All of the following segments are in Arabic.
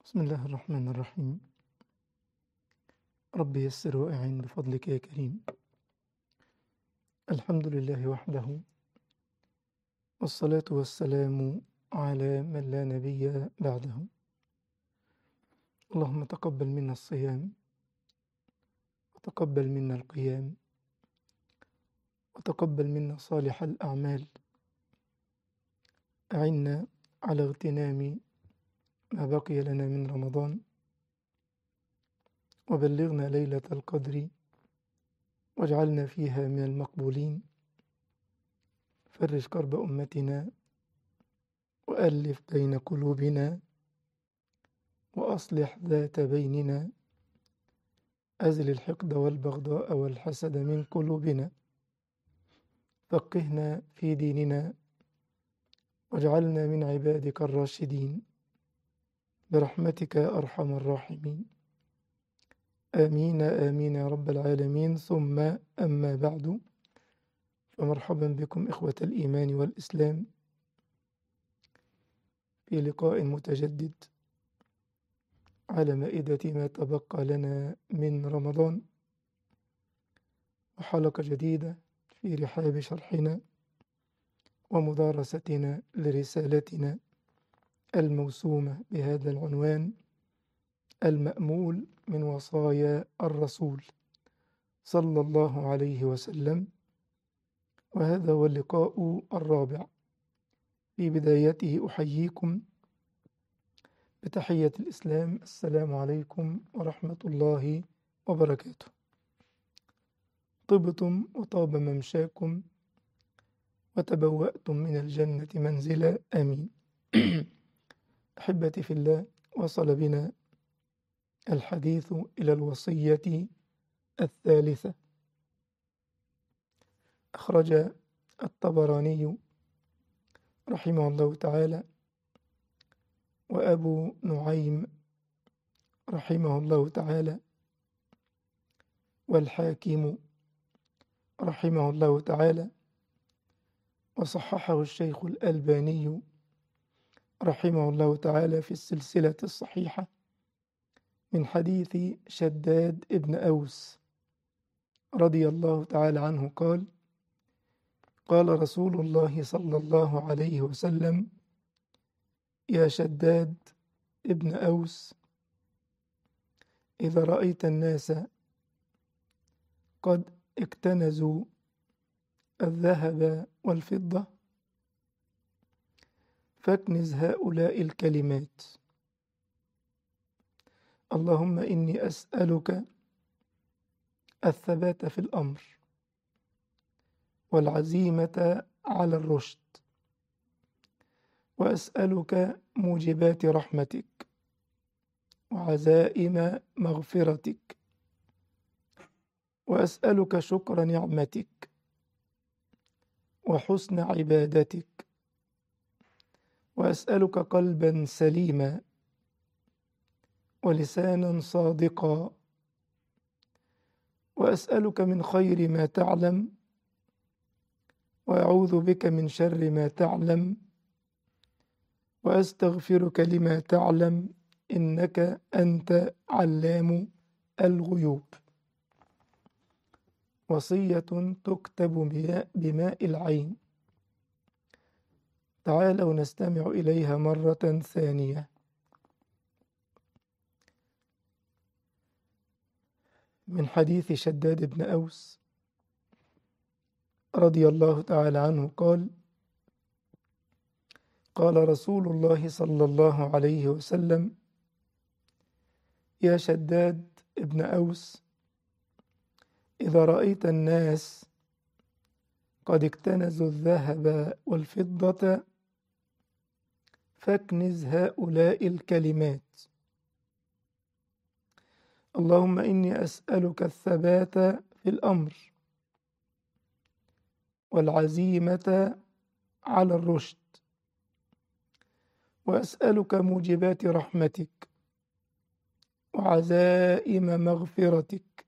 بسم الله الرحمن الرحيم. رب يسر وأعن بفضلك يا كريم. الحمد لله وحده، والصلاة والسلام على من لا نبي بعده. اللهم تقبل منا الصيام، وتقبل منا القيام، وتقبل منا صالح الأعمال. أعنا على اغتنام ما بقي لنا من رمضان، وبلغنا ليلة القدر، واجعلنا فيها من المقبولين. فرج كرب أمتنا، وألف بين قلوبنا، وأصلح ذات بيننا. أزل الحقد والبغضاء والحسد من قلوبنا، فقهنا في ديننا، واجعلنا من عبادك الراشدين برحمتك يا أرحم الراحمين. آمين آمين يا رب العالمين. ثم أما بعد، فمرحبا بكم إخوة الإيمان والإسلام في لقاء متجدد على مائدة ما تبقى لنا من رمضان، وحلقة جديدة في رحاب شرحنا ومدارستنا لرسالتنا الموسومة بهذا العنوان: المأمول من وصايا الرسول صلى الله عليه وسلم. وهذا هو اللقاء الرابع. في بدايته أحييكم بتحية الإسلام: السلام عليكم ورحمة الله وبركاته. طبتم وطاب ممشاكم، وتبوأتم من الجنة منزلا، آمين. أحبتي في الله، وصل بنا الحديث إلى الوصية الثالثة. أخرج الطبراني رحمه الله تعالى، وأبو نعيم رحمه الله تعالى، والحاكم رحمه الله تعالى، وصححه الشيخ الألباني رحمه الله تعالى في السلسلة الصحيحة، من حديث شداد ابن أوس رضي الله تعالى عنه قال: قال رسول الله صلى الله عليه وسلم: يا شداد ابن أوس، إذا رأيت الناس قد اكتنزوا الذهب والفضة، فاكنز هؤلاء الكلمات: اللهم إني أسألك الثبات في الأمر، والعزيمة على الرشد، وأسألك موجبات رحمتك، وعزائم مغفرتك، وأسألك شكر نعمتك، وحسن عبادتك، وأسألك قلبا سليما، ولسانا صادقا، وأسألك من خير ما تعلم، وأعوذ بك من شر ما تعلم، وأستغفرك لما تعلم، إنك أنت علام الغيوب. وصية تكتب بماء العين. تعالوا نستمع إليها مرة ثانية. من حديث شداد بن أوس رضي الله تعالى عنه قال: قال رسول الله صلى الله عليه وسلم: يا شداد ابن أوس، إذا رأيت الناس قد اكتنزوا الذهب والفضة، فاكنز هؤلاء الكلمات: اللهم إني أسألك الثبات في الأمر، والعزيمة على الرشد، وأسألك موجبات رحمتك، وعزائم مغفرتك،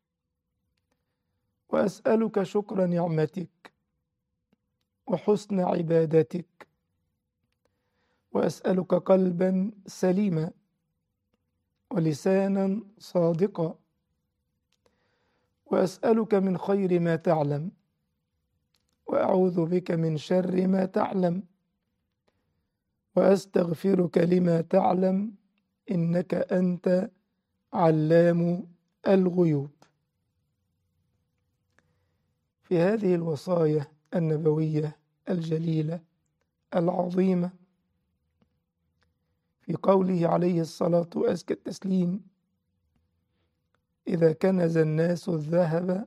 وأسألك شكر نعمتك، وحسن عبادتك، وأسألك قلبا سليما، ولسانا صادقا، وأسألك من خير ما تعلم، وأعوذ بك من شر ما تعلم، وأستغفرك لما تعلم، إنك أنت علام الغيوب. في هذه الوصايا النبوية الجليلة العظيمة، في قوله عليه الصلاة وأزكى التسليم: إذا كنز الناس الذهب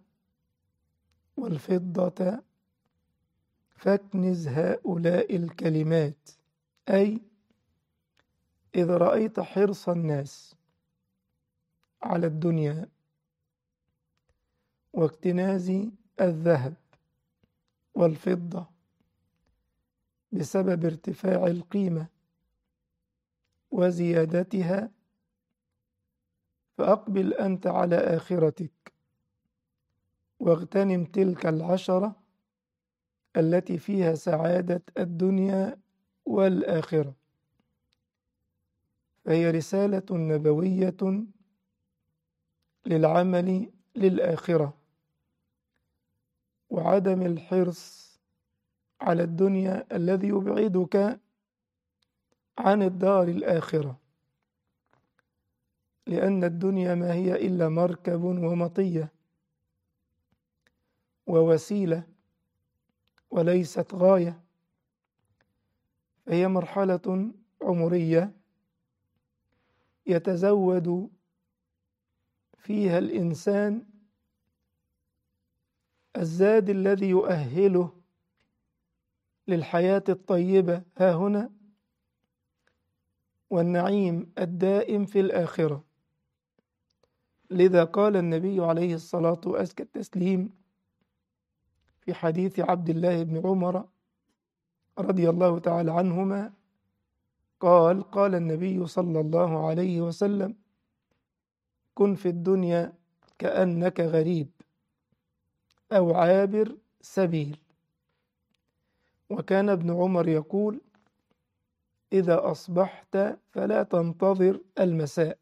والفضة فاكنز هؤلاء الكلمات، أي إذا رأيت حرص الناس على الدنيا واكتناز الذهب والفضة بسبب ارتفاع القيمة وزيادتها، فأقبل أنت على آخرتك واغتنم تلك العشرة التي فيها سعادة الدنيا والآخرة. فهي رسالة نبوية للعمل للآخرة، وعدم الحرص على الدنيا الذي يبعدك عن الدار الآخرة، لأن الدنيا ما هي إلا مركب ومطية ووسيلة وليست غاية، فهي مرحلة عمرية يتزود فيها الإنسان الزاد الذي يؤهله للحياة الطيبة ها هنا، والنعيم الدائم في الآخرة. لذا قال النبي عليه الصلاة وأزكى التسليم في حديث عبد الله بن عمر رضي الله تعالى عنهما، قال النبي صلى الله عليه وسلم: كن في الدنيا كأنك غريب أو عابر سبيل. وكان ابن عمر يقول: إذا أصبحت فلا تنتظر المساء،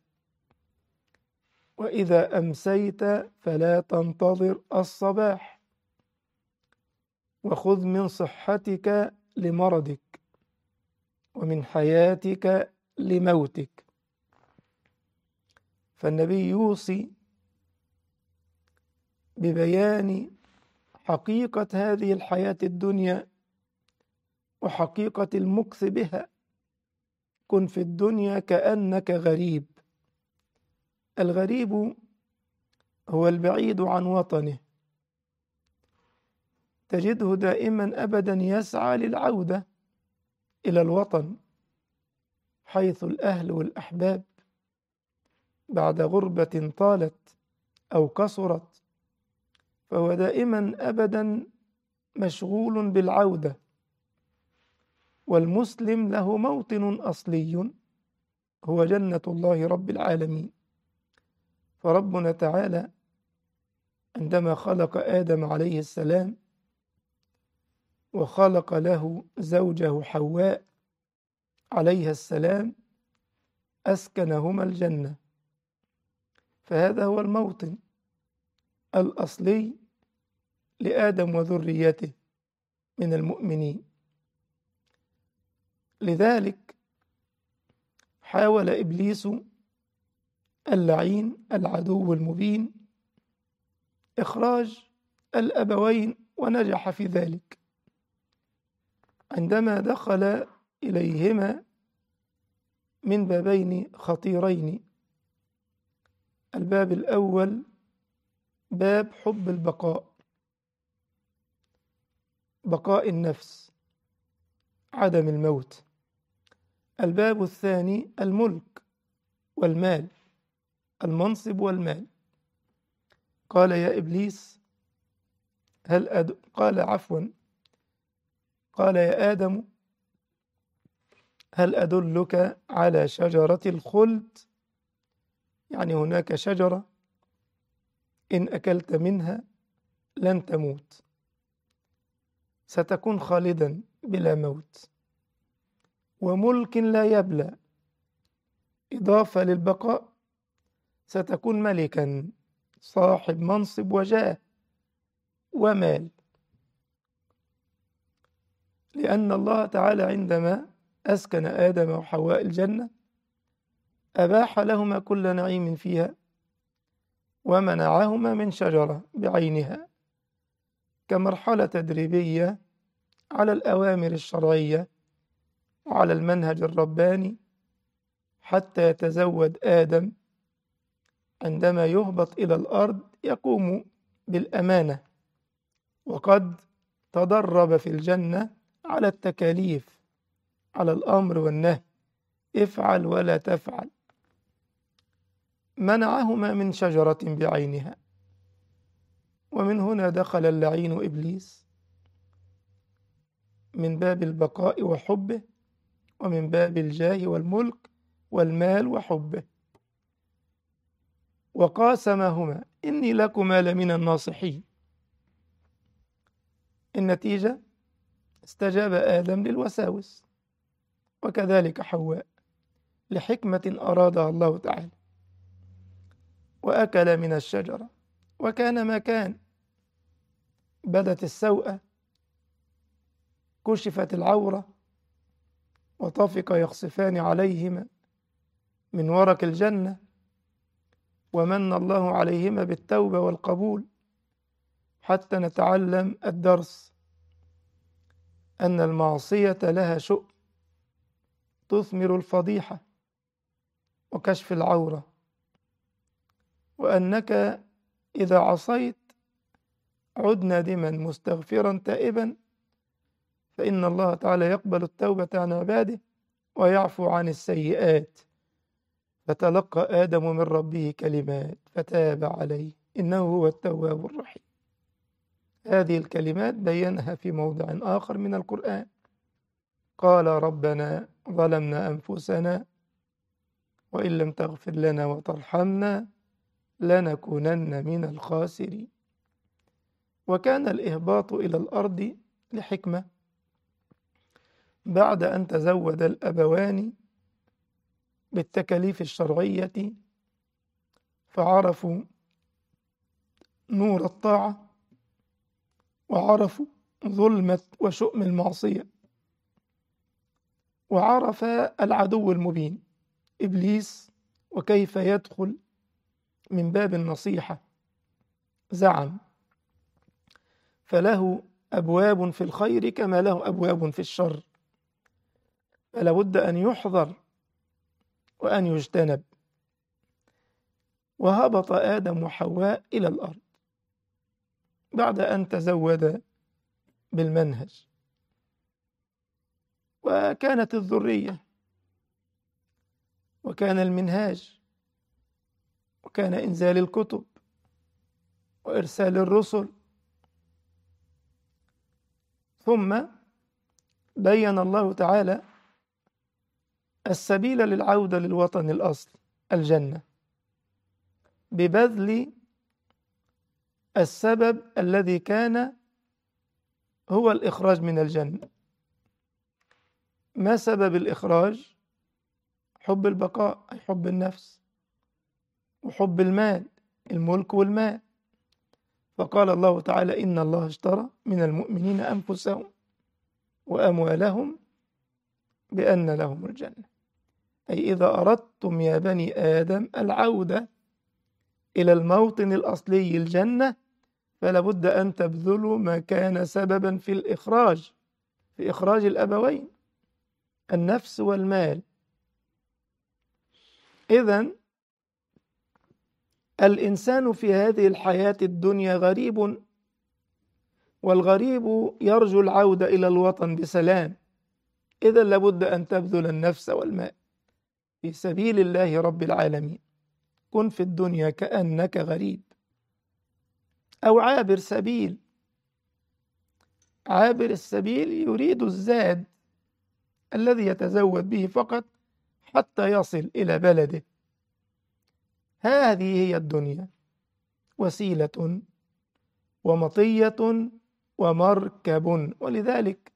وإذا أمسيت فلا تنتظر الصباح، وخذ من صحتك لمرضك ومن حياتك لموتك. فالنبي يوصي ببيان حقيقة هذه الحياة الدنيا وحقيقة المكث بها. كن في الدنيا كأنك غريب. الغريب هو البعيد عن وطنه، تجده دائما أبدا يسعى للعودة إلى الوطن حيث الأهل والأحباب بعد غربة طالت أو قصرت، فهو دائما أبدا مشغول بالعودة. والمسلم له موطن أصلي هو جنة الله رب العالمين. فربنا تعالى عندما خلق آدم عليه السلام وخلق له زوجه حواء عليها السلام أسكنهما الجنة، فهذا هو الموطن الأصلي لآدم وذريته من المؤمنين. لذلك حاول إبليس اللعين العدو المبين إخراج الأبوين ونجح في ذلك عندما دخل إليهما من بابين خطيرين. الباب الأول باب حب البقاء، بقاء النفس، عدم الموت. الباب الثاني الملك والمال، المنصب والمال. قال يا إبليس قال يا آدم هل أدلك على شجرة الخلد؟ يعني هناك شجرة إن أكلت منها لن تموت، ستكون خالدا بلا موت، وملك لا يبلى، إضافة للبقاء ستكون ملكا صاحب منصب وجاه ومال، لأن الله تعالى عندما أسكن آدم وحواء الجنة أباح لهما كل نعيم فيها ومنعهما من شجرة بعينها كمرحلة تدريبية على الأوامر الشرعية وعلى المنهج الرباني، حتى يتزود آدم عندما يهبط إلى الأرض يقوم بالأمانة، وقد تدرب في الجنة على التكاليف، على الأمر والنهي، افعل ولا تفعل. منعهما من شجرة بعينها، ومن هنا دخل اللعين إبليس من باب البقاء وحبه، ومن باب الجاه والملك والمال وحبه، وقاسمهما إني لكما لمن الناصحين. النتيجة استجاب آدم للوساوس، وكذلك حواء لحكمة أرادها الله تعالى، وأكل من الشجرة وكان ما كان، بدت السوءة، كشفت العورة، وطفق يخصفان عليهما من ورق الجنة، ومن الله عليهما بالتوبة والقبول، حتى نتعلم الدرس أن المعصية لها شؤم تثمر الفضيحة وكشف العورة، وأنك إذا عصيت عد نادما مستغفرا تائبا، فإن الله تعالى يقبل التوبة عن عباده ويعفو عن السيئات. فتلقى آدم من ربه كلمات فتاب عليه إنه هو التواب الرحيم. هذه الكلمات بينها في موضع آخر من القرآن، قال ربنا ظلمنا أنفسنا وإن لم تغفر لنا وترحمنا لنكونن من الخاسرين. وكان الإهباط إلى الأرض لحكمة، بعد أن تزود الأبوان بالتكاليف الشرعية فعرفوا نور الطاعة وعرفوا ظلمة وشؤم المعصية، وعرف العدو المبين إبليس وكيف يدخل من باب النصيحة. زعم فله أبواب في الخير كما له أبواب في الشر، فلا بد أن يحذر وأن يجتنب. وهبط آدم وحواء إلى الأرض بعد أن تزود بالمنهج، وكانت الذرية وكان المنهاج وكان إنزال الكتب وإرسال الرسل، ثم بين الله تعالى السبيل للعودة للوطن الأصل الجنة ببذل السبب الذي كان هو الإخراج من الجنة. ما سبب الإخراج؟ حب البقاء، أي حب النفس، وحب المال، الملك والمال. فقال الله تعالى إن الله اشترى من المؤمنين أنفسهم وأموالهم بأن لهم الجنة. أي إذا أردتم يا بني آدم العودة إلى الموطن الأصلي الجنة فلا بد أن تبذلوا ما كان سببا في الإخراج، في إخراج الأبوين النفس والمال. إذن الإنسان في هذه الحياة الدنيا غريب، والغريب يرجو العودة إلى الوطن بسلام. إذن لابد أن تبذل النفس والمال في سبيل الله رب العالمين. كن في الدنيا كأنك غريب أو عابر سبيل. عابر السبيل يريد الزاد الذي يتزود به فقط حتى يصل إلى بلده. هذه هي الدنيا، وسيلة ومطية ومركب. ولذلك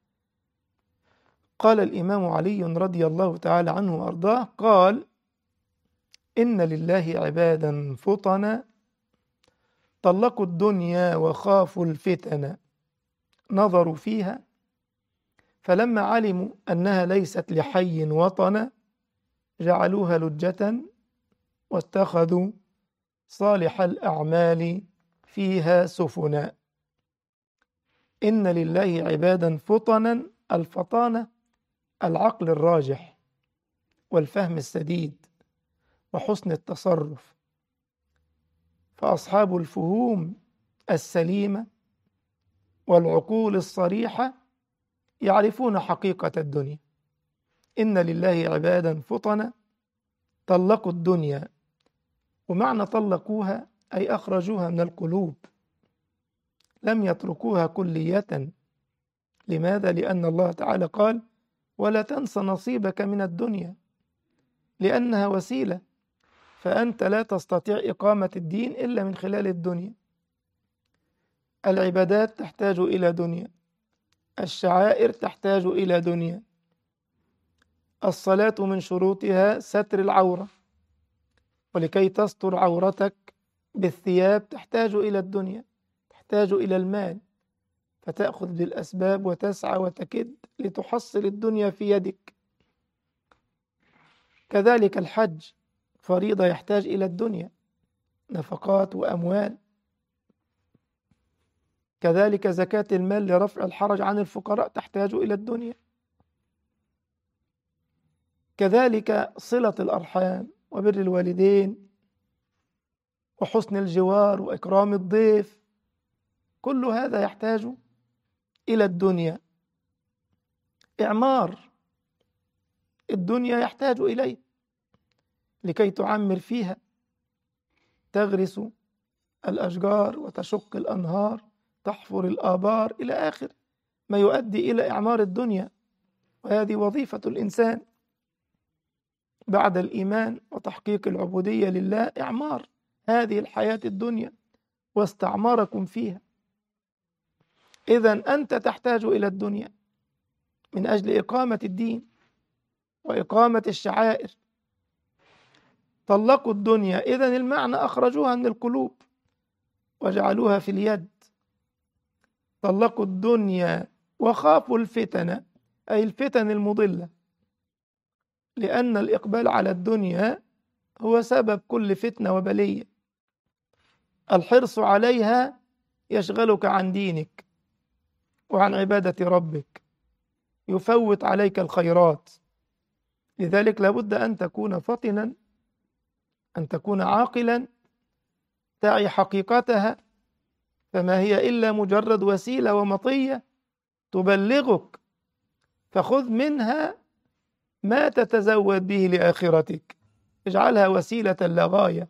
قال الإمام علي رضي الله تعالى عنه وأرضاه، قال إن لله عبادا فطنا طلقوا الدنيا وخافوا الفتن نظروا فيها فلما علموا أنها ليست لحي وطنا جعلوها لجة واتخذوا صالح الأعمال فيها سفنا. إن لله عبادا فطنا، الفطانة العقل الراجح والفهم السديد وحسن التصرف، فأصحاب الفهوم السليمة والعقول الصريحة يعرفون حقيقة الدنيا. إن لله عبادا فطنا طلقوا الدنيا، ومعنى طلقوها أي أخرجوها من القلوب، لم يتركوها كلية. لماذا؟ لأن الله تعالى قال ولا تنس نصيبك من الدنيا، لأنها وسيلة، فأنت لا تستطيع إقامة الدين إلا من خلال الدنيا. العبادات تحتاج إلى دنيا، الشعائر تحتاج إلى دنيا، الصلاة من شروطها ستر العورة، ولكي تستر عورتك بالثياب تحتاج إلى الدنيا، تحتاج إلى المال، فتأخذ بالأسباب وتسعى وتكد لتحصل الدنيا في يدك. كذلك الحج فريضة يحتاج إلى الدنيا، نفقات وأموال. كذلك زكاة المال لرفع الحرج عن الفقراء تحتاج إلى الدنيا. كذلك صلة الأرحام وبر الوالدين وحسن الجوار وإكرام الضيف، كل هذا يحتاج إلى الدنيا. إعمار الدنيا يحتاج إليه لكي تعمر فيها، تغرس الأشجار وتشق الأنهار، تحفر الآبار، إلى آخر ما يؤدي إلى إعمار الدنيا. وهذه وظيفة الإنسان بعد الإيمان وتحقيق العبودية لله، إعمار هذه الحياة الدنيا واستعماركم فيها. إذن أنت تحتاج إلى الدنيا من أجل إقامة الدين وإقامة الشعائر. طلقوا الدنيا، إذن المعنى أخرجوها من القلوب وجعلوها في اليد. طلقوا الدنيا وخافوا الفتن، أي الفتن المضلة، لأن الإقبال على الدنيا هو سبب كل فتنة وبلية. الحرص عليها يشغلك عن دينك وعن عبادة ربك، يفوت عليك الخيرات. لذلك لابد أن تكون فطنا، أن تكون عاقلا، تعي حقيقتها، فما هي إلا مجرد وسيلة ومطية تبلغك، فخذ منها ما تتزود به لآخرتك، اجعلها وسيلة لا غاية.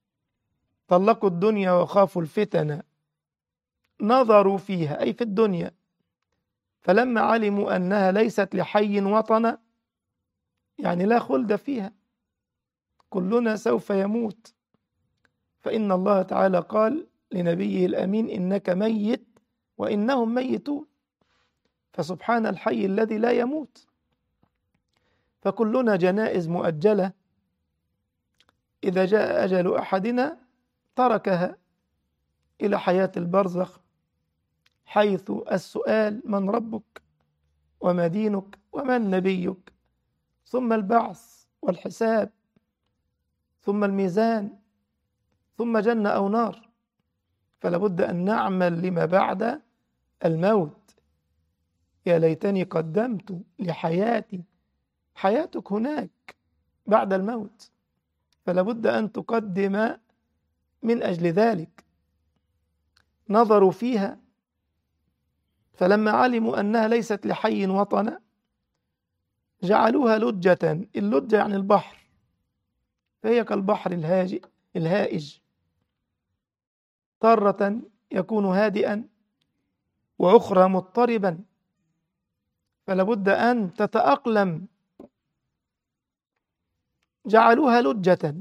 طلقوا الدنيا وخافوا الفتن نظروا فيها، أي في الدنيا، فلما علموا أنها ليست لحي وطنا، يعني لا خلد فيها، كلنا سوف يموت. فإن الله تعالى قال لنبيه الأمين إنك ميت وإنهم ميتون، فسبحان الحي الذي لا يموت. فكلنا جنائز مؤجلة، إذا جاء أجل أحدنا تركها إلى حياة البرزخ، حيث السؤال من ربك وما دينك ومن نبيك، ثم البعث والحساب، ثم الميزان، ثم جنة أو نار. فلابد أن نعمل لما بعد الموت. يا ليتني قدمت لحياتي، حياتك هناك بعد الموت، فلابد أن تقدم من أجل ذلك. نظروا فيها فلما علموا أنها ليست لحي وطنا جعلوها لجة. اللجة يعني البحر، فهي كالبحر الهائج، تارة يكون هادئا وأخرى مضطربا، فلابد أن تتأقلم. جعلوها لجة،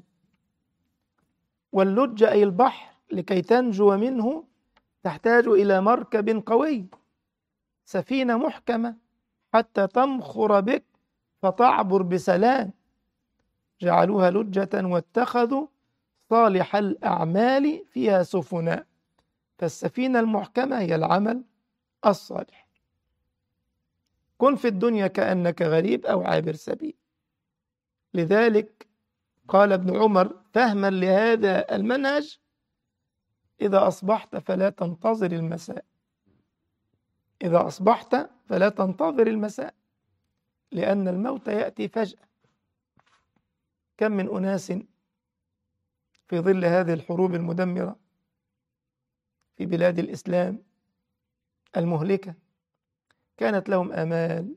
واللجة أي البحر، لكي تنجو منه تحتاج إلى مركب قوي، سفينة محكمة حتى تمخر بك فتعبر بسلام. جعلوها لجة واتخذوا صالح الأعمال فيها سفنا. فالسفينة المحكمة هي العمل الصالح. كن في الدنيا كأنك غريب أو عابر سبيل. لذلك قال ابن عمر فهما لهذا المنهج: إذا أصبحت فلا تنتظر المساء. إذا أصبحت فلا تنتظر المساء، لأن الموت يأتي فجأة. كم من أناس في ظل هذه الحروب المدمرة في بلاد الإسلام المهلكة كانت لهم آمال،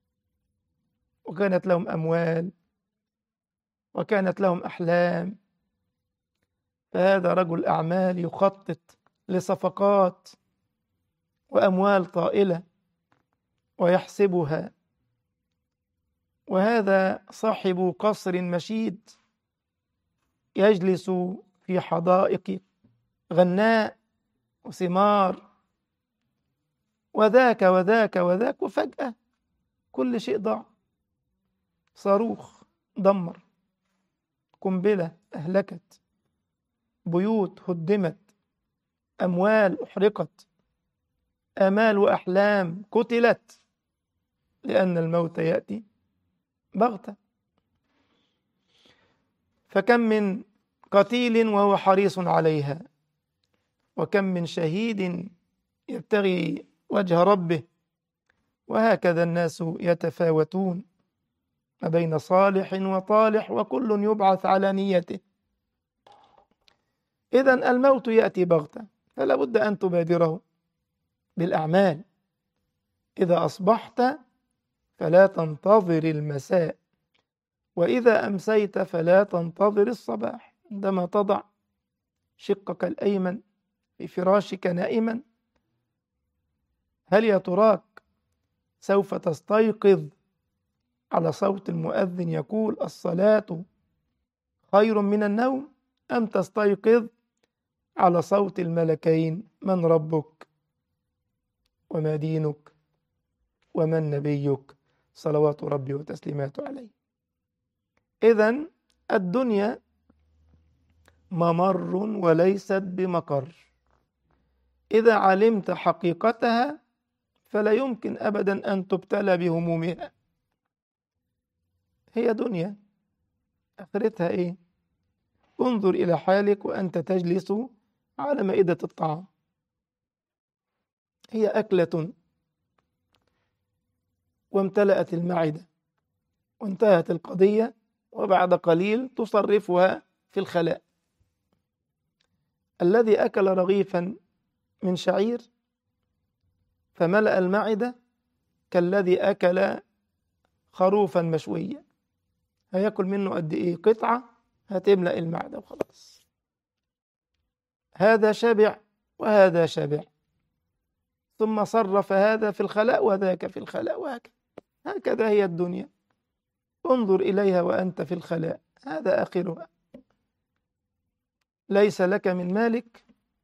وكانت لهم أموال، وكانت لهم أحلام. فهذا رجل أعمال يخطط لصفقات وأموال طائلة ويحسبها، وهذا صاحب قصر مشيد يجلس في حدائق غناء وثمار، وذاك وذاك وذاك، وفجأة كل شيء ضاع. صاروخ دمر، قنبلة أهلكت، بيوت هدمت، أموال أحرقت، آمال وأحلام قتلت، لأن الموت يأتي بغتة. فكم من قتيل وهو حريص عليها، وكم من شهيد يبتغي وجه ربه. وهكذا الناس يتفاوتون ما بين صالح وطالح، وكل يبعث على نيته. إذن الموت يأتي بغتة، فلا بد أن تبادره بالأعمال. إذا أصبحت فلا تنتظر المساء، وإذا أمسيت فلا تنتظر الصباح. عندما تضع شقك الأيمن في فراشك نائما، هل يا تراك سوف تستيقظ على صوت المؤذن يقول الصلاة خير من النوم، أم تستيقظ على صوت الملكين من ربك وما دينك ومن نبيك صلوات ربي وتسليماته عليه؟ إذن الدنيا ممر وليست بمقر. إذا علمت حقيقتها فلا يمكن أبدا أن تبتلى بهمومها. هي دنيا، آخرتها إيه؟ انظر إلى حالك وأنت تجلس على مائدة الطعام، هي أكلة وامتلأت المعدة وانتهت القضية، وبعد قليل تصرفها في الخلاء. الذي أكل رغيفا من شعير فملأ المعدة كالذي أكل خروفا مشويا، هياكل منه قد إيه؟ قطعة هتملأ المعدة وخلاص. هذا شبع وهذا شبع، ثم صرف هذا في الخلاء وذاك في الخلاء، وهكذا. هكذا هي الدنيا، انظر إليها وأنت في الخلاء، هذا آخرها. ليس لك من مالك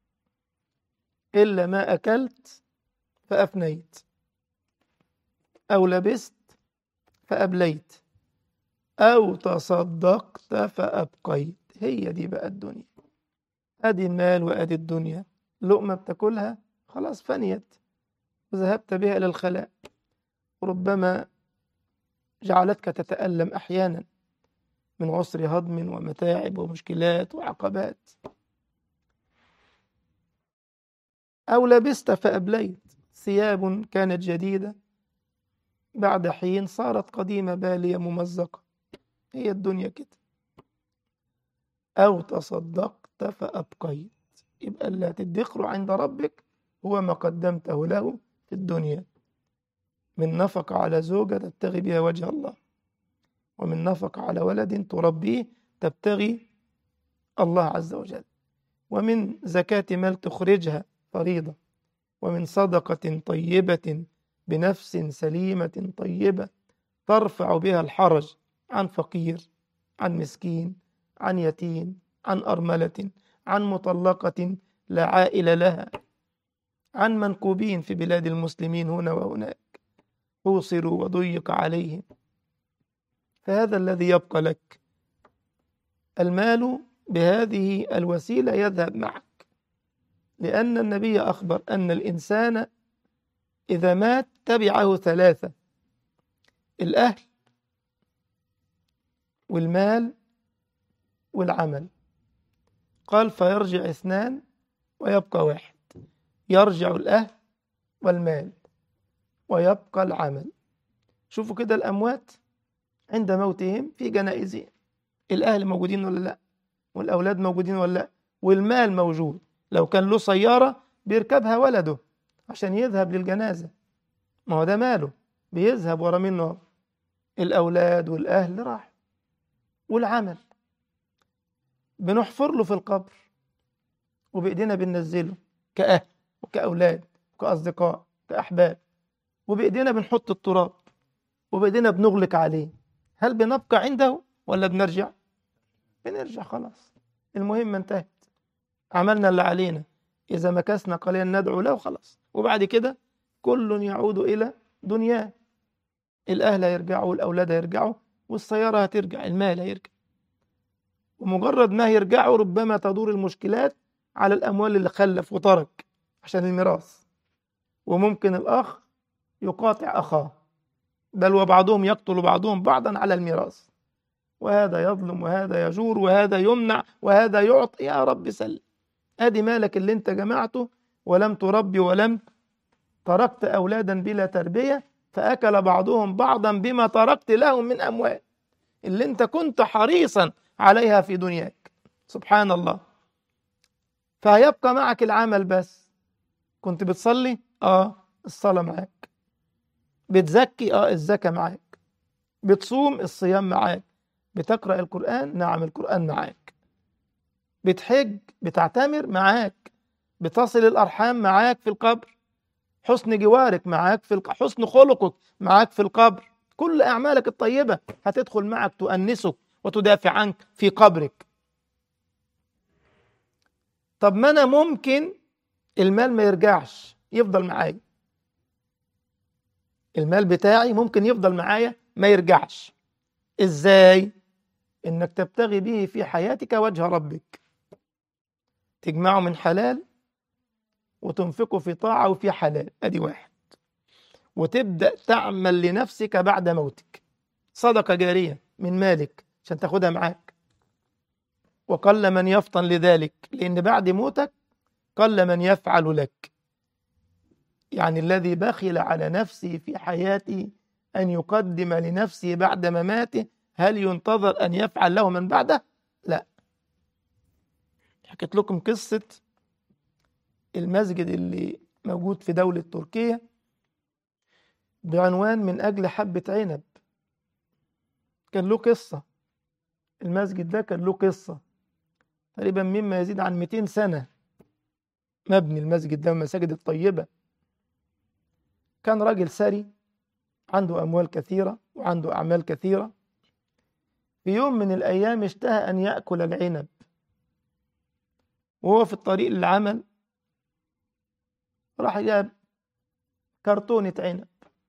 إلا ما أكلت فأفنيت، أو لبست فأبليت، أو تصدقت فأبقيت. هي دي بقى الدنيا، أدي المال وأدي الدنيا، لقمة بتاكلها خلاص فنيت وذهبت بها إلى الخلاء. ربما جعلتك تتألم أحيانا من عسر هضم ومتاعب ومشكلات وعقبات. أو لبست فأبليت، ثياب كانت جديدة بعد حين صارت قديمة بالية ممزقة. هي الدنيا كده. أو تصدقت فأبقيت، يبقى اللي هتدخره عند ربك هو ما قدمته له في الدنيا من نفقة على زوجة تبتغي بها وجه الله، ومن نفقة على ولد تربيه تبتغي الله عز وجل، ومن زكاة مال تخرجها فريضة، ومن صدقة طيبة بنفس سليمة طيبة ترفع بها الحرج عن فقير، عن مسكين، عن يتيم، عن أرملة، عن مطلقة لا عائل لها، عن منكوبين في بلاد المسلمين هنا وهناك حوصروا وضيق عليهم. فهذا الذي يبقى لك المال بهذه الوسيلة يذهب معك، لأن النبي أخبر أن الإنسان إذا مات تبعه ثلاثة: الأهل والمال والعمل. قال فيرجع اثنان ويبقى واحد، يرجع الأهل والمال ويبقى العمل. شوفوا كده الأموات عند موتهم في جنائزهم، الأهل موجودين ولا لا، والأولاد موجودين ولا لا، والمال موجود. لو كان له سيارة بيركبها ولده عشان يذهب للجنازة، ما هو ده ماله بيذهب ورا منه. الأولاد والأهل راح، والعمل بنحفر له في القبر وبإيدينا بننزله كأهل وكأولاد وكأصدقاء كأحباب، وبإيدينا بنحط التراب وبإيدينا بنغلق عليه. هل بنبقى عنده ولا بنرجع؟ بنرجع خلاص، المهم انتهت، عملنا اللي علينا. إذا مكثنا قليلا ندعو له خلاص، وبعد كده كل يعود إلى دنياه. الأهل هيرجعوا والأولاد هيرجعوا والسيارة هترجع، المال هيرجع. ومجرد ما يرجعوا ربما تدور المشكلات على الأموال اللي خلف وترك عشان الميراث، وممكن الأخ يقاطع أخاه، بل وبعضهم يقتل بعضهم بعضا على الميراث، وهذا يظلم وهذا يجور وهذا يمنع وهذا يعطي. يا رب سلم، ادي مالك اللي انت جمعته ولم تربي ولم تركت أولادا بلا تربية، فأكل بعضهم بعضا بما تركت لهم من أموال اللي انت كنت حريصا عليها في دنياك. سبحان الله. فهيبقى معك العمل بس. كنت بتصلي؟ الصلاة معاك. بتزكي؟ الزكاة معاك. بتصوم؟ الصيام معاك. بتقرأ القرآن؟ نعم القرآن معاك. بتحج؟ بتعتمر؟ معاك. بتصل الأرحام؟ معاك في القبر. حسن جوارك معاك حسن خلقك معاك في القبر. كل أعمالك الطيبة هتدخل معك تؤنسك وتدافع عنك في قبرك. طب ما أنا ممكن المال ما يرجعش، يفضل معايا. المال بتاعي ممكن يفضل معايا ما يرجعش. إزاي؟ إنك تبتغي به في حياتك وجه ربك، تجمعه من حلال وتنفقه في طاعة وفي حلال، أدي واحد. وتبدأ تعمل لنفسك بعد موتك صدقة جارية من مالك عشان تاخدها معاك. وقل من يفطن لذلك، لأن بعد موتك قل من يفعل لك. يعني الذي بخل على نفسه في حياته أن يقدم لنفسه بعد مماته، هل ينتظر أن يفعل له من بعده؟ لا. حكيت لكم قصة المسجد اللي موجود في دولة تركيا بعنوان من أجل حبة عنب. كان له قصة، المسجد ده كان له قصة تقريبا مما يزيد عن 200 سنة مبني المسجد ده والمساجد الطيبة. كان راجل ثري عنده أموال كثيرة وعنده أعمال كثيرة. في يوم من الأيام اشتهى أن يأكل العنب، وهو في الطريق للعمل راح جاب كرتونة عنب،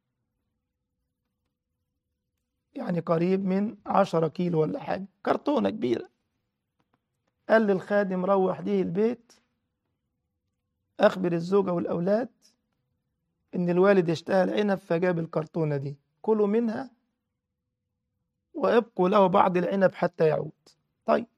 يعني قريب من 10 كيلو ولا حاجة، كرتونة كبيرة. قال للخادم روح دي البيت أخبر الزوجة والأولاد إن الوالد اشتهى العنب فجاب الكرتونة دي، كلوا منها وابقوا له بعض العنب حتى يعود. طيب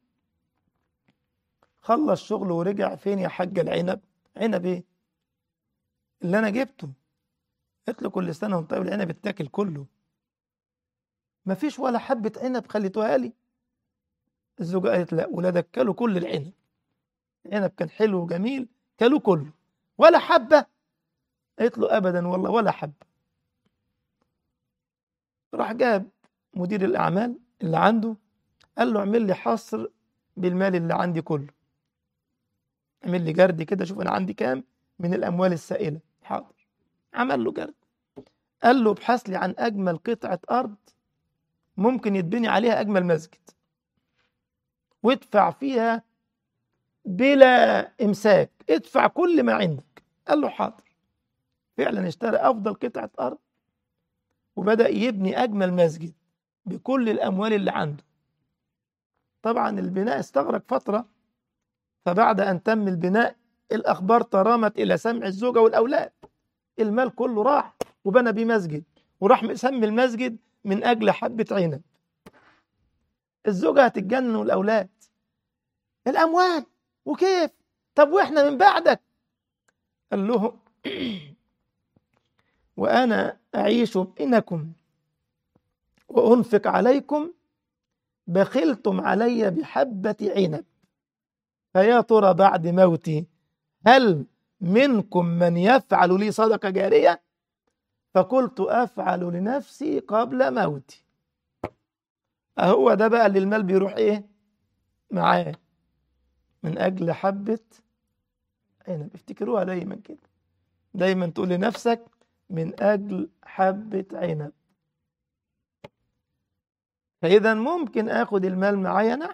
خلص شغله ورجع. فين يا حاج العنب؟ عنب ايه اللي انا جبته؟ قلت له كل سنه وانت طيب، العنب اتاكل كله، مفيش ولا حبه عنب خليتوها لي. الزوجه قالت لا، ولادك كلوا كل العنب، العنب كان حلو وجميل كلوا كله، ولا حبه؟ قالت له ابدا والله ولا حبه. راح جاب مدير الاعمال اللي عنده، قال له اعمل لي حصر بالمال اللي عندي كله، اعمل لي جرد كده شوف انا عندي كام من الاموال السائله. حاضر. عمل له جرد. قال له ابحث لي عن اجمل قطعه ارض ممكن يتبني عليها اجمل مسجد، وادفع فيها بلا امساك، ادفع كل ما عندك. قال له حاضر. فعلا اشترى افضل قطعه ارض وبدا يبني اجمل مسجد بكل الاموال اللي عنده. طبعا البناء استغرق فترة، فبعد أن تم البناء الأخبار ترامت إلى سمع الزوجة والأولاد، المال كله راح وبنى بيه مسجد، وراح مسمي المسجد من أجل حبة عنب. الزوجة هتتجنن والأولاد، الأموال وكيف؟ طب وإحنا من بعدك؟ قال له وأنا أعيش بينكم وأنفق عليكم، بخلتم علي بحبة عنب، فيا ترى بعد موتي هل منكم من يفعل لي صدقة جارية؟ فقلت أفعل لنفسي قبل موتي. أهو ده بقى اللي المال بيروح إيه معاه، من أجل حبة عنب. افتكروها دايما كده، دايما تقول لنفسك من أجل حبة عنب. فإذا ممكن آخد المال معايا، نعم،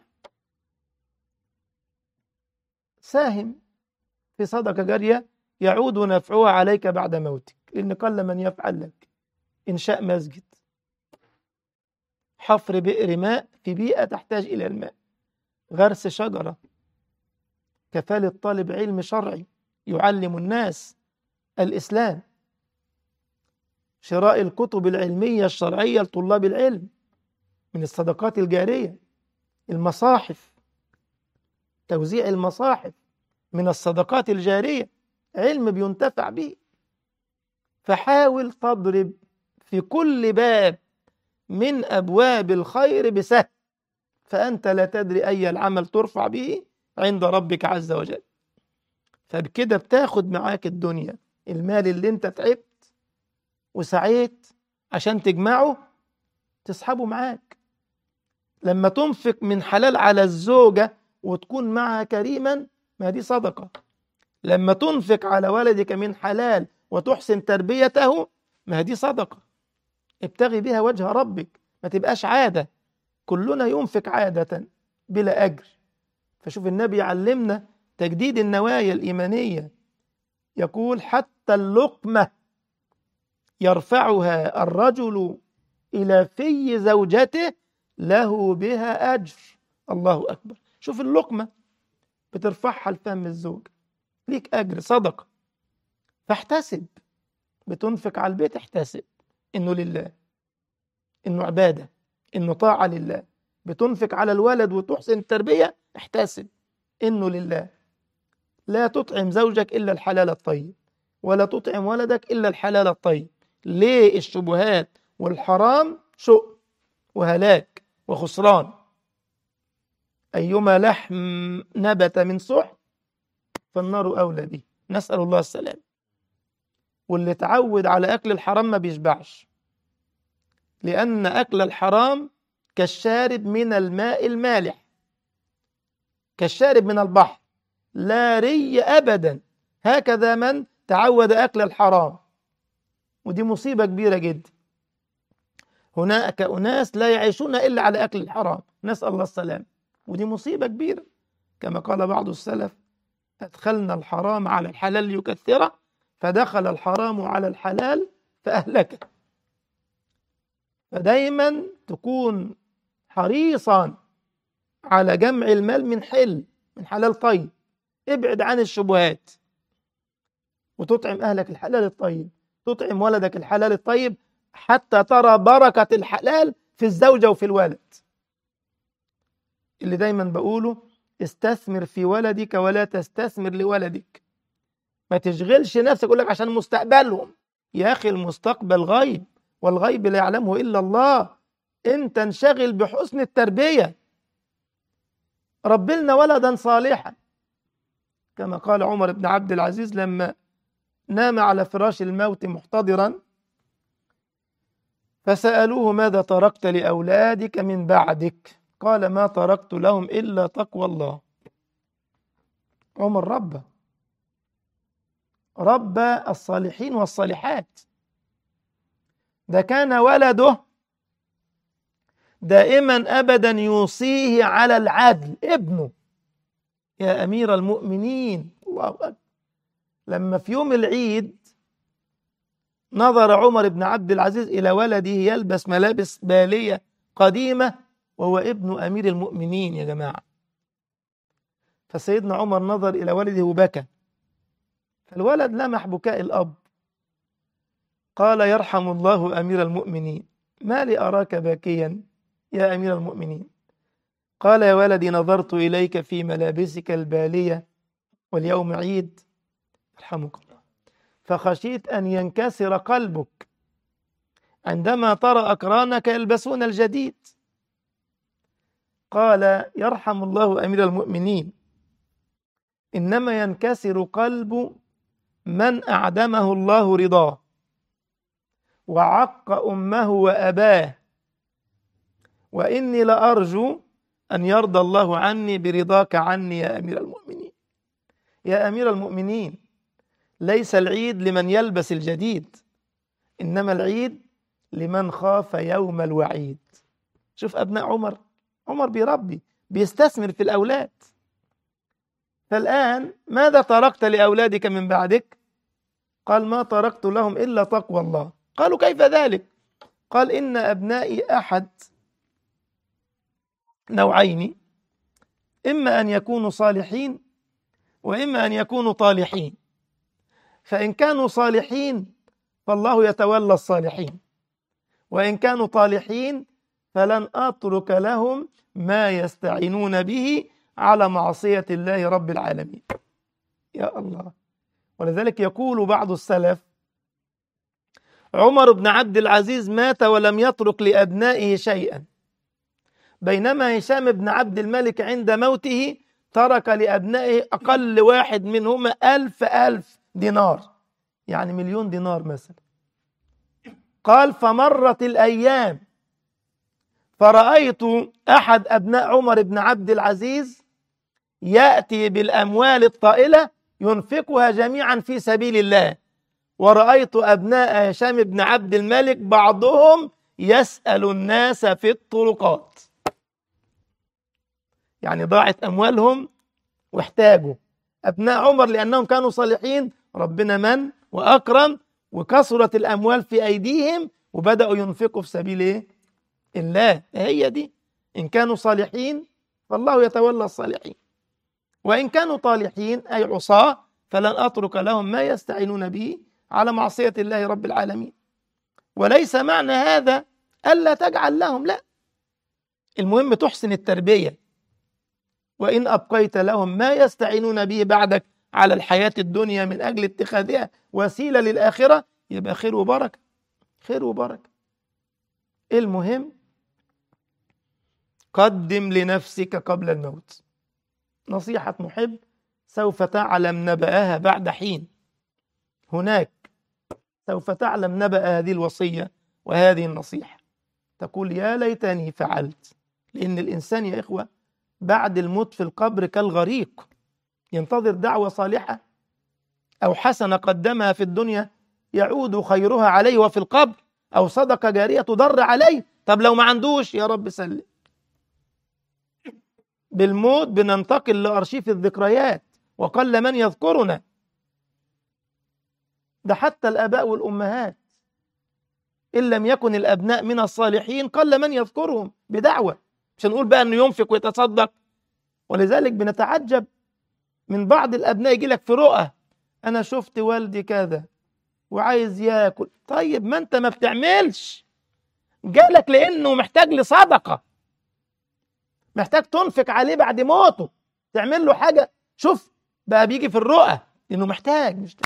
ساهم في صدقة جارية يعود نفعها عليك بعد موتك، لأن قل من يفعل لك إنشاء مسجد، حفر بئر ماء في بيئة تحتاج إلى الماء، غرس شجرة، كفالة طالب علم شرعي يعلم الناس الإسلام، شراء الكتب العلمية الشرعية لطلاب العلم من الصدقات الجارية، المصاحف، توزيع المصاحف من الصدقات الجارية، علم بينتفع به. فحاول تضرب في كل باب من أبواب الخير بسهم، فأنت لا تدري أي العمل ترفع به عند ربك عز وجل. فبكده بتاخد معاك الدنيا، المال اللي انت تعبت وسعيت عشان تجمعه تسحبه معاك. لما تنفق من حلال على الزوجة وتكون معها كريما، ما دي صدقة. لما تنفق على ولدك من حلال وتحسن تربيته، ما دي صدقة. ابتغي بها وجه ربك، ما تبقاش عادة، كلنا ينفق عادة بلا أجر. فشوف النبي يعلمنا تجديد النوايا الإيمانية، يقول حتى اللقمة يرفعها الرجل إلى في زوجته له بها أجر. الله أكبر، شوف اللقمة بترفعها لفم الزوج، ليك أجر، صدقة. فاحتسب، بتنفق على البيت احتسب إنه لله، إنه عبادة، إنه طاعة لله. بتنفق على الولد وتحسن التربية احتسب إنه لله. لا تطعم زوجك إلا الحلال الطيب، ولا تطعم ولدك إلا الحلال الطيب. ليه؟ الشبهات والحرام شؤم وهلاك وخسران. أيما لحم نبت من سحت فالنار أولى به، نسأل الله السلام. واللي تعود على أكل الحرام ما بيشبعش، لأن أكل الحرام كالشارب من الماء المالح، كالشارب من البحر، لا ري أبدا. هكذا من تعود أكل الحرام، ودي مصيبة كبيرة جدا. هناك أناس لا يعيشون إلا على أكل الحرام، نسأل الله السلام، ودي مصيبة كبيرة. كما قال بعض السلف: أدخلنا الحرام على الحلال ليكثره، فدخل الحرام على الحلال فأهلكه. فدايما تكون حريصا على جمع المال من حلال طيب، ابعد عن الشبهات، وتطعم أهلك الحلال الطيب، تطعم ولدك الحلال الطيب، حتى ترى بركة الحلال في الزوجة وفي الولد. اللي دايما بقوله: استثمر في ولدك ولا تستثمر لولدك. ما تشغلش نفسك يقول لك عشان مستقبلهم. يا أخي المستقبل غيب، والغيب لا يعلمه إلا الله. أنت انشغل بحسن التربية. رب لنا ولدا صالحا، كما قال عمر بن عبد العزيز لما نام على فراش الموت محتضرا، فسألوه: ماذا تركت لأولادك من بعدك؟ قال: ما تركت لهم إلا تقوى الله. عمر ربى الصالحين والصالحات. ده كان ولده دائما أبدا يوصيه على العدل، ابنه يا أمير المؤمنين. الله أكبر. لما في يوم العيد نظر عمر بن عبد العزيز إلى ولده يلبس ملابس بالية قديمة، وهو ابن أمير المؤمنين يا جماعة. فسيدنا عمر نظر إلى ولده وبكى، فالولد لمح بكاء الأب، قال يرحم الله أمير المؤمنين، ما لي أراك باكيا يا أمير المؤمنين؟ قال يا ولدي نظرت إليك في ملابسك البالية واليوم عيد، يرحمك الله، فخشيت أن ينكسر قلبك عندما ترى أقرانك يلبسون الجديد. قال يرحم الله أمير المؤمنين، إنما ينكسر قلب من أعدمه الله رضاه وعق أمه وأباه، وإني لأرجو أن يرضى الله عني برضاك عني يا أمير المؤمنين. يا أمير المؤمنين، ليس العيد لمن يلبس الجديد، إنما العيد لمن خاف يوم الوعيد. شوف أبناء عمر بيربي، بيستثمر في الأولاد. فالآن ماذا تركت لأولادك من بعدك؟ قال ما تركت لهم إلا تقوى الله. قالوا كيف ذلك؟ قال إن أبنائي أحد نوعين، إما أن يكونوا صالحين وإما أن يكونوا طالحين، فإن كانوا صالحين فالله يتولى الصالحين، وإن كانوا طالحين فلن أترك لهم ما يستعينون به على معصية الله رب العالمين. يا الله. ولذلك يقول بعض السلف عمر بن عبد العزيز مات ولم يترك لأبنائه شيئا، بينما هشام بن عبد الملك عند موته ترك لأبنائه أقل واحد منهما 1000 دينار، يعني 1,000,000 دينار مثلا. قال فمرت الأيام فرأيت أحد أبناء عمر بن عبد العزيز يأتي بالأموال الطائلة ينفقها جميعا في سبيل الله، ورأيت أبناء هشام بن عبد الملك بعضهم يسأل الناس في الطرقات، يعني ضاعت أموالهم واحتاجوا. أبناء عمر لأنهم كانوا صالحين ربنا من وأكرم، وكثرت الأموال في أيديهم وبدأوا ينفقوا في سبيل الله. هي دي، إن كانوا صالحين فالله يتولى الصالحين، وإن كانوا طالحين أي عصاة فلن أترك لهم ما يستعينون به على معصية الله رب العالمين. وليس معنى هذا ألا تجعل لهم، لا، المهم تحسن التربية، وإن أبقيت لهم ما يستعينون به بعدك على الحياة الدنيا من أجل اتخاذها وسيلة للآخرة يبقى خير وبركة، خير وبركة. المهم قدم لنفسك قبل الموت، نصيحة محب سوف تعلم نبأها بعد حين، هناك سوف تعلم نبأ هذه الوصية وهذه النصيحة، تقول يا ليتني فعلت. لأن الإنسان يا إخوة بعد الموت في القبر كالغريق، ينتظر دعوة صالحة أو حسنة قدمها في الدنيا يعود خيرها عليه وفي القبر، أو صدقة جارية تضر عليه. طب لو ما عندوش يا رب سلم. بالموت بننتقل لأرشيف الذكريات وقل من يذكرنا، ده حتى الآباء والأمهات إن لم يكن الأبناء من الصالحين قل من يذكرهم بدعوة، مش نقول بقى أنه ينفق ويتصدق. ولذلك بنتعجب من بعض الأبناء يجي لك في رؤى أنا شفت والدي كذا وعايز ياكل. طيب ما أنت ما بتعملش، جالك لأنه محتاج لصدقة، محتاج تنفق عليه بعد موته، تعمل له حاجة. شوف بقى بيجي في الرؤى لأنه محتاج.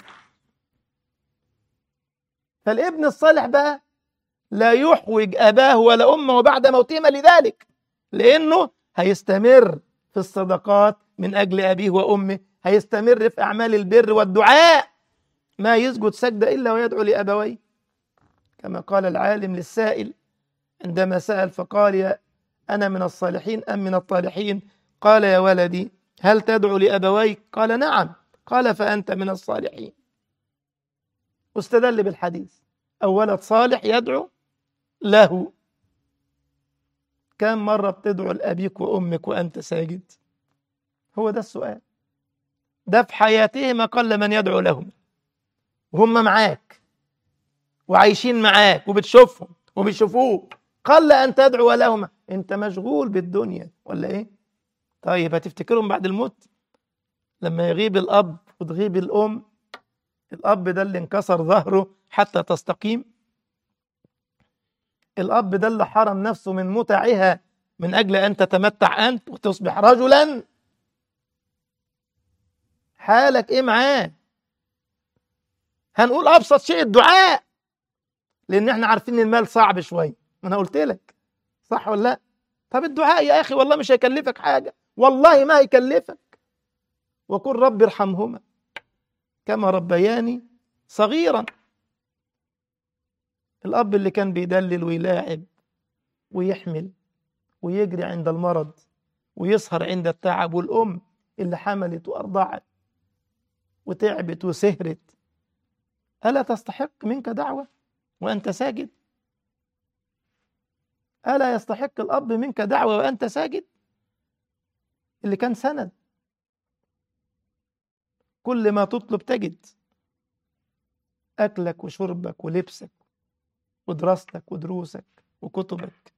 فالابن الصالح بقى لا يحوج أباه ولا أمه بعد موتهما لذلك، لأنه هيستمر في الصدقات من أجل أبيه وأمه، هيستمر في أعمال البر والدعاء، ما يسجد سجدة إلا ويدعو لأبويه، كما قال العالم للسائل عندما سأل فقال يا أنا من الصالحين أم من الطالحين؟ قال يا ولدي هل تدعو لأبويك؟ قال نعم. قال فأنت من الصالحين. واستدل بالحديث أو ولد صالح يدعو له. كم مرة بتدعو لأبيك وأمك وأنت ساجد؟ هو ده السؤال. ده في حياتهم قل من يدعو لهم وهم معاك وعايشين معاك وبتشوفهم وبيشوفوك قل أن تدعو لهما. أنت مشغول بالدنيا ولا إيه؟ طيب هتفتكرهم بعد الموت لما يغيب الأب وتغيب الأم؟ الأب ده اللي انكسر ظهره حتى تستقيم، الأب ده اللي حرم نفسه من متعها من أجل أن تتمتع أنت وتصبح رجلا. حالك إيه معاه؟ هنقول أبسط شيء الدعاء، لأن احنا عارفين المال صعب شوية، ما أنا قلت لك صح ولا لا؟ طب الدعاء يا أخي والله مش هيكلفك حاجة، والله ما هيكلفك. وقل رب ارحمهما كما ربياني صغيرا. الأب اللي كان بيدلل ويلاعب ويحمل ويجري عند المرض ويسهر عند التعب، والأم اللي حملت وأرضعت وتعبت وسهرت، ألا تستحق منك دعوة وأنت ساجد؟ ألا يستحق الأب منك دعوة وأنت ساجد؟ اللي كان سند، كل ما تطلب تجد، أكلك وشربك ولبسك ودراستك ودروسك وكتبك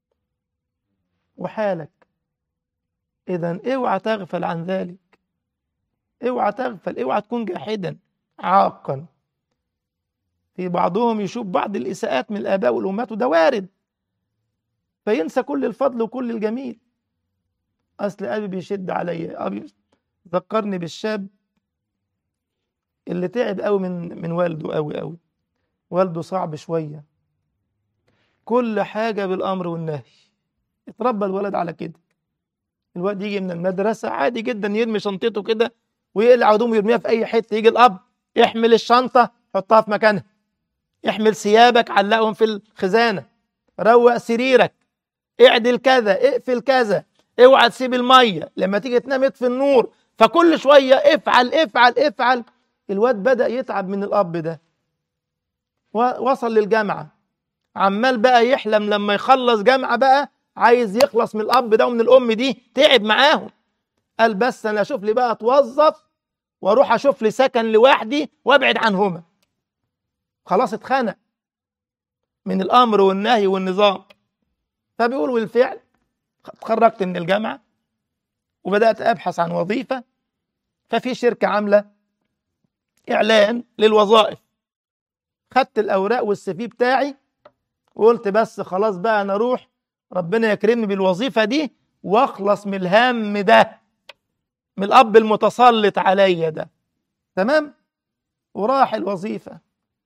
وحالك. إذن اوعى تغفل عن ذلك، اوعى تغفل، اوعى تكون جاحدا عاقا. في بعضهم يشوف بعض الإساءات من الآباء والأمهات وده وارد، فينسى كل الفضل وكل الجميل. أصل أبي بيشد عليا، أبي ذكرني بالشاب اللي تعب قوي من والده قوي. والده صعب شوية، كل حاجة بالأمر والنهي. اتربى الولد على كده. الولد يجي من المدرسة عادي جدا يرمي شنطته كده ويقلع هدومه يرميها في أي حتة، يجي الأب يحمل الشنطة حطها في مكانها، احمل ثيابك علقهم في الخزانة، روق سريرك، اعدل كذا، اقفل كذا، اوعى تسيب المية، لما تيجي تنام اطفي النور. فكل شوية افعل افعل افعل. الواد بدأ يتعب من الأب ده، وصل للجامعة عمال بقى يحلم لما يخلص جامعة بقى عايز يخلص من الأب ده ومن الأم دي، تعب معاهم. قال بس أنا أشوف لي بقى أتوظف وأروح أشوف لي سكن لوحدي وأبعد عنهما. خلاص اتخنق من الأمر والنهي والنظام. فبيقول والفعل اتخرجت من الجامعة وبدأت أبحث عن وظيفة، ففي شركة عاملة إعلان للوظائف. خدت الأوراق والسي في بتاعي وقلت بس خلاص بقى أنا أروح ربنا يكرمني بالوظيفة دي وأخلص من الهم ده، من الأب المتسلط عليا ده. تمام؟ وراح الوظيفة،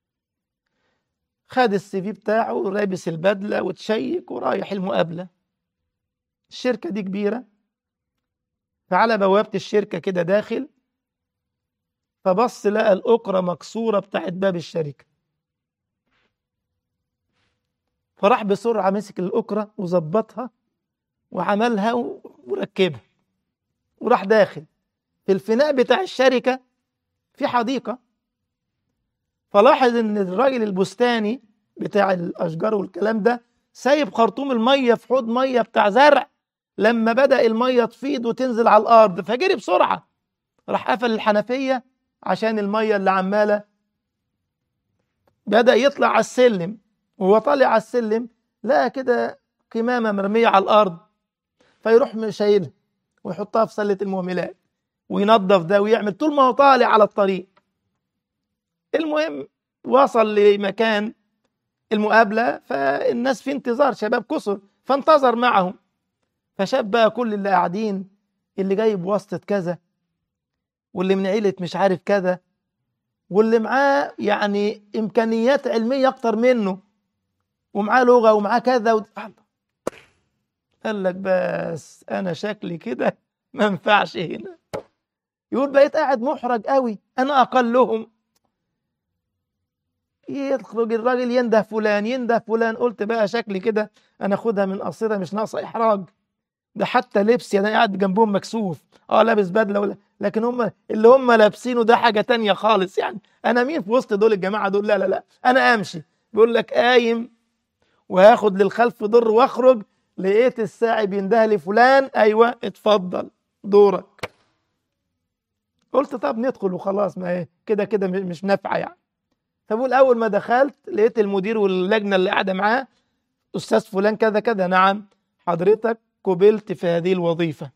خد السي في بتاعه ولابس البدلة وتشيك ورايح المقابلة. الشركة دي كبيرة، فعلى بوابة الشركة كده داخل، فبص لقى الأكرة مكسورة بتاعت باب الشركة، فراح بسرعة مسك الأكرة وظبطها وعملها وركبها، وراح داخل في الفناء بتاع الشركة في حديقة. فلاحظ ان الراجل البستاني بتاع الأشجار والكلام ده سايب خرطوم المية في حوض مية بتاع زرع، لما بدأ المية تفيض وتنزل على الأرض فجري بسرعة راح قفل الحنفية عشان المية اللي عمالة. بدأ يطلع على السلم، وهو طالع على السلم لقى كده كمامة مرمية على الأرض، فيروح شايلها ويحطها في سلة المهملات وينظف ده ويعمل طول ما هو طالع على الطريق. المهم وصل لمكان المقابلة، فالناس في انتظار، شباب كسر، فانتظر معهم. فشاف بقى كل اللي قاعدين، اللي جاي بواسطة كذا واللي من عيلة مش عارف كذا واللي معاه يعني إمكانيات علمية أكتر منه ومعاه لغة ومعاه كذا قال لك بس أنا شكلي كده ما ينفعش هنا. يقول بقيت قاعد محرج قوي، أنا أقلهم. يخرج الراجل ينده فلان ينده فلان، قلت بقى شكلي كده أنا أخدها من قصيرة مش ناقصة إحراج. ده حتى لبسي أنا قاعد جنبهم مكسوف، لابس بدلة لكن هم اللي هم لابسينه ده حاجة تانية خالص. يعني أنا مين في وسط دول الجماعة دول؟ لا لا لا أنا أمشي. بيقول لك قايم وهاخد للخلف ضر واخرج، لقيت الساعي بينده لي فلان، أيوة اتفضل دورك. قلت طب ندخل وخلاص، ما هي كده كده مش نافعة يعني. فبقول أول ما دخلت لقيت المدير واللجنة اللي قاعدة معاه أستاذ فلان كذا كذا. نعم، حضرتك قبلت في هذه الوظيفة.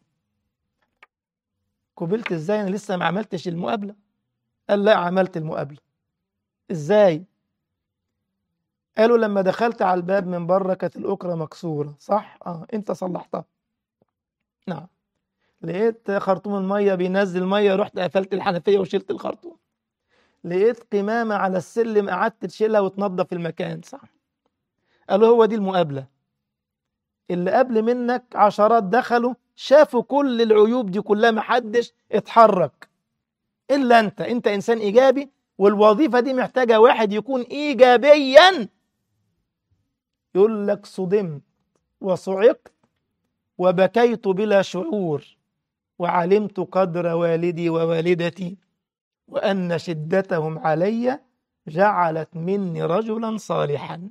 قبلت إزاي؟ أنا لسه ما عملتش المقابلة. قال لا، عملت المقابلة. إزاي؟ قالوا لما دخلت على الباب من بره كانت الأكرة مكسورة. صح؟ أنت صلحتها. نعم. لقيت خرطوم المية بينزل مية، رحت قفلت الحنفية وشلت الخرطوم. لقيت قمامة على السلم، قعدت تشيلها وتنظف المكان. صح؟ قالوا هو دي المقابلة. اللي قبل منك عشرات دخلوا شافوا كل العيوب دي كلها، محدش اتحرك إلا أنت إنسان إيجابي، والوظيفة دي محتاجة واحد يكون إيجابيا. يقول لك صدمت وصعقت وبكيت بلا شعور، وعلمت قدر والدي ووالدتي، وأن شدتهم علي جعلت مني رجلا صالحا،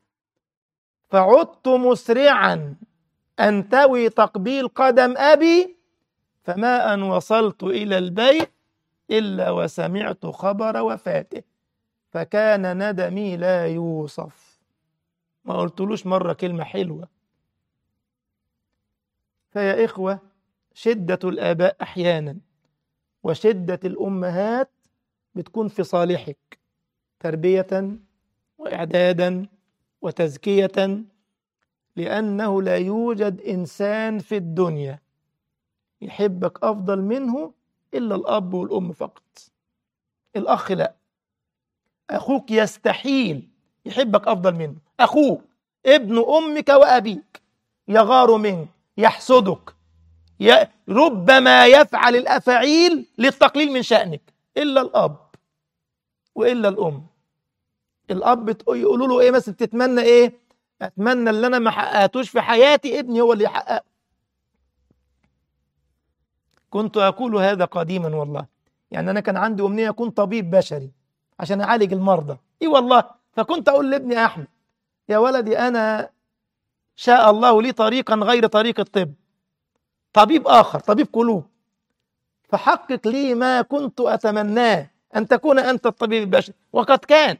فعدت مسرعا أنتوي تقبيل قدم أبي، فما أن وصلت إلى البيت إلا وسمعت خبر وفاته، فكان ندمي لا يوصف. ما قلتلوش مرة كلمة حلوة. فيا إخوة، شدة الآباء أحيانا وشدة الأمهات بتكون في صالحك، تربية وإعدادا وتزكية، لأنه لا يوجد إنسان في الدنيا يحبك أفضل منه إلا الأب والأم فقط. الأخ لا، أخوك يستحيل يحبك أفضل منه. أخوك ابن أمك وأبيك يغار منك، يحسدك، ربما يفعل الأفاعيل للتقليل من شأنك، إلا الأب وإلا الأم. الأب يقولوا له إيه مثلا؟ بتتمنى إيه؟ أتمنى اللي أنا ما حققتوش في حياتي ابني هو اللي يحققه. كنت أقول هذا قديما والله. يعني أنا كان عندي أمنية أكون طبيب بشري عشان أعالج المرضى. إيه والله. فكنت أقول لابني أحمد: يا ولدي، أنا شاء الله لي طريقا غير طريق الطب، طبيب آخر، طبيب قلوب، فحقق لي ما كنت أتمناه، أن تكون أنت الطبيب البشري. وقد كان.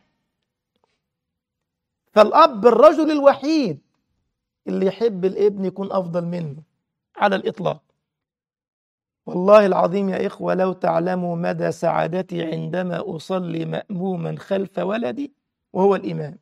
فالأب الرجل الوحيد اللي يحب الابن يكون أفضل منه على الإطلاق. والله العظيم يا إخوة، لو تعلموا مدى سعادتي عندما أصلي مأموما خلف ولدي وهو الإمام.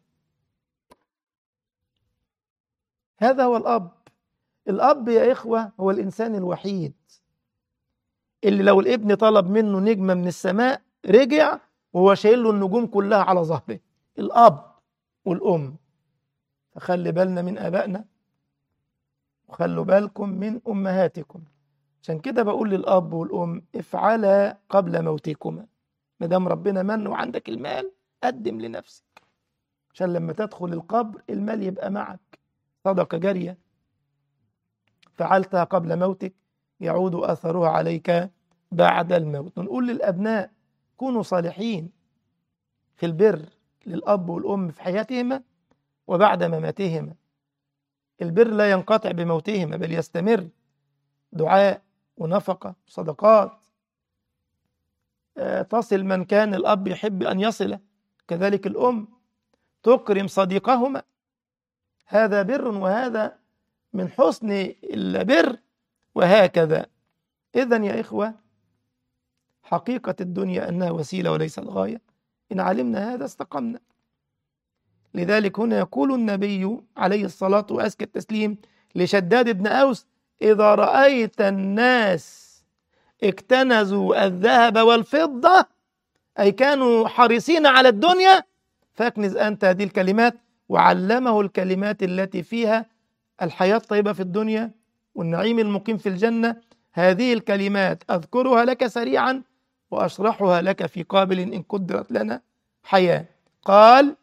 هذا هو الأب. الأب يا إخوة هو الإنسان الوحيد اللي لو الابن طلب منه نجمة من السماء رجع وهو شايل له النجوم كلها على ظهره. الأب والأم. فخلي بالنا من آبائنا وخلوا بالكم من أمهاتكم. عشان كده بقول للأب والأم: افعلا قبل موتكما. ما دام ربنا من وعندك المال، قدم لنفسك عشان لما تدخل القبر المال يبقى معك، صدقة جارية. فعلتها قبل موتك يعود أثرها عليك بعد الموت. نقول للأبناء: كونوا صالحين في البر للأب والأم في حياتهما وبعد مماتهما. البر لا ينقطع بموتهما بل يستمر. دعاء ونفقة وصدقات تصل من كان الأب يحب أن يصله، كذلك الأم تكرم صديقهما. هذا بر، وهذا من حسن البر. وهكذا. إذن يا إخوة، حقيقة الدنيا أنها وسيلة وليس الغاية. إن علمنا هذا استقمنا. لذلك هنا يقول النبي عليه الصلاة وأزكى التسليم لشداد بن أوس: إذا رأيت الناس اكتنزوا الذهب والفضة، أي كانوا حريصين على الدنيا، فاكنز أنت هذه الكلمات. وعلمه الكلمات التي فيها الحياة الطيبة في الدنيا والنعيم المقيم في الجنة. هذه الكلمات أذكرها لك سريعا وأشرحها لك في قابل إن قدرت لنا حياة. قال: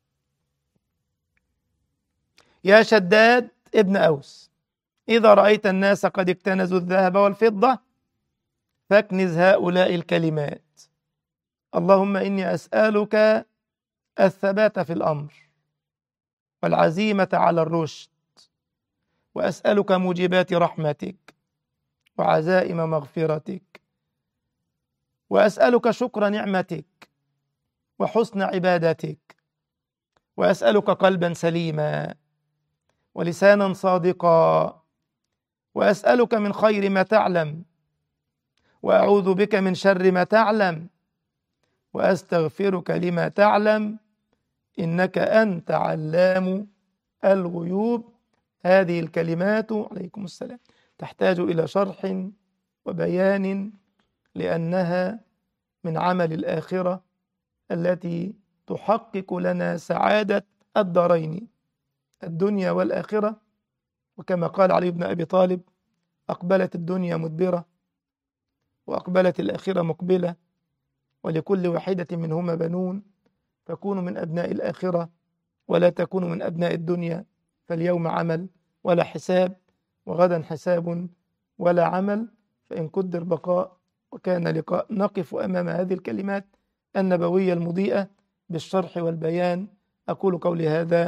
يا شداد ابن أوس، إذا رأيت الناس قد اكتنزوا الذهب والفضة فاكنز هؤلاء الكلمات: اللهم إني أسألك الثبات في الأمر والعزيمة على الرشد، وأسألك موجبات رحمتك وعزائم مغفرتك، وأسألك شكر نعمتك وحسن عبادتك، وأسألك قلبا سليما ولسانا صادقا، وأسألك من خير ما تعلم، وأعوذ بك من شر ما تعلم، وأستغفرك لما تعلم، إنك أنت علام الغيوب. هذه الكلمات عليكم السلام تحتاج إلى شرح وبيان، لأنها من عمل الآخرة التي تحقق لنا سعادة الدارين، الدنيا والآخرة. وكما قال علي بن أبي طالب: أقبلت الدنيا مدبرة، وأقبلت الآخرة مقبلة، ولكل واحدة منهما بنون، فكونوا من أبناء الآخرة ولا تكونوا من أبناء الدنيا. فاليوم عمل ولا حساب، وغدا حساب ولا عمل. فإن قدر بقاء وكان لقاء نقف أمام هذه الكلمات النبوية المضيئة بالشرح والبيان. أقول قولي هذا